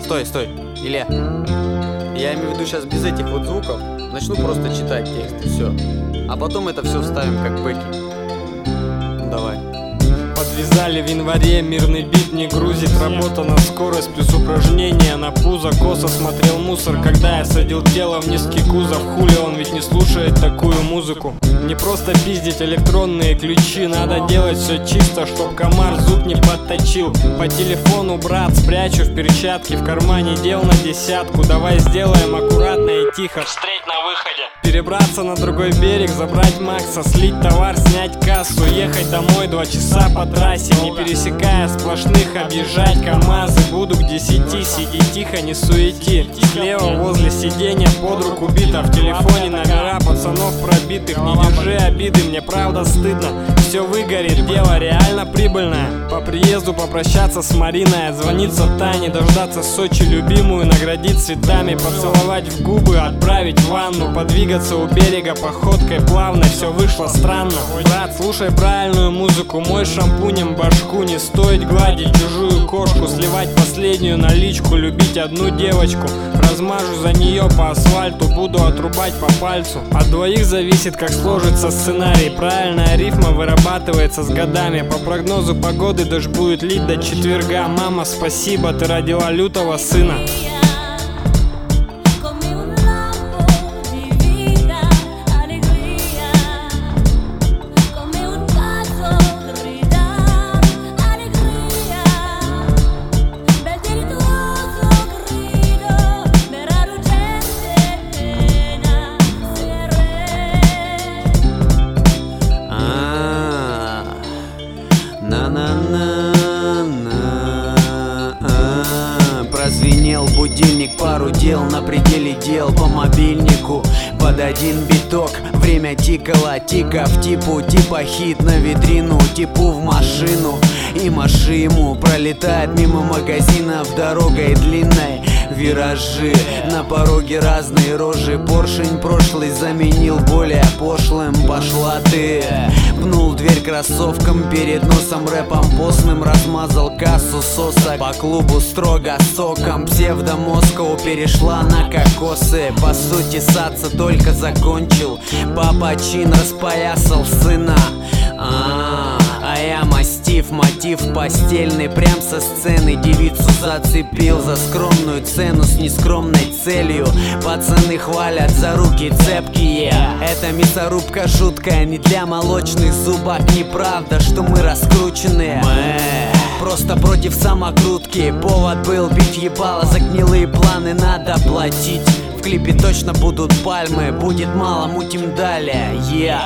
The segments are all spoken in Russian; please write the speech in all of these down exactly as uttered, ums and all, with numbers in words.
Стой, стой, Илья. Я имею в виду сейчас без этих вот звуков. Начну просто читать текст и все. А потом это все вставим как бэки. Ну давай. Подвязали в январе, мирный бит не грузит. Работа на скорость плюс упражнения на пузо. Косо смотрел мусор, когда я садил тело в низкий кузов. Хули он ведь не слушает такую музыку. Не просто пиздить электронные ключи. Надо делать все чисто, чтоб комар зуб не подточил. По телефону, брат, спрячу в перчатке. В кармане дел на десятку. Давай сделаем аккуратно и тихо. Встреть на выходе. Перебраться на другой берег, забрать Макса, слить товар, снять кассу. Ехать домой два часа по трассе, не пересекая сплошных, объезжать КамАЗы. Буду к десяти, сиди тихо, не суети. Слева возле сиденья под руку бита. В телефоне номера пацанов пробитых. Не держи обиды, мне правда стыдно. Все выгорит, дело реально прибыльное. По приезду попрощаться с Мариной, отзвониться Тане, дождаться Сочи любимую, наградить цветами, поцеловать в губы, отправить в ванну, подвигаться у берега походкой плавно. Все вышло странно. Брат, слушай правильную музыку, мой шампунем башку. Не стоит гладить чужую кошку, сливать последнюю наличку, любить одну девочку. Размажу за нее по асфальту, буду отрубать по пальцу. От двоих зависит, как сложится сценарий. Правильная рифма вырабатывается с годами. По прогнозу погоды дождь будет лить до четверга. Мама, спасибо, ты родила лютого сына. Прозвенел будильник, пару дел на пределе дел. По мобильнику под один биток время тикало, тика в типу, типа хит на витрину, типу в машину. И маши ему пролетает мимо магазинов дорогой длинной. Виражи, на пороге разные рожи. Поршень прошлый заменил более пошлым. Пошла ты. Пнул дверь кроссовком перед носом, рэпом постным размазал кассу сосок. По клубу строго соком, псевдо Москву перешла на кокосы. По сути саться только закончил, папа чин распоясал сына. А, а я мастиф, мотив постельный, прям со сцены девицу зацепил за скромную цену с нескромной целью. Пацаны хвалят за руки цепкие. Это мясорубка жуткая, не для молочных зубок. Неправда, что мы раскрученные, мы просто против самокрутки. Повод был бить ебало, за гнилые планы надо платить. В клипе точно будут пальмы, будет мало, мутим далее, yeah.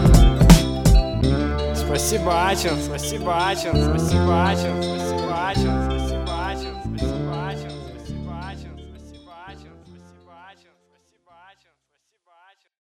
Спасибо, Ачин, спасибо, Ачин, спасибо, Ачин, спасибо, Ачин.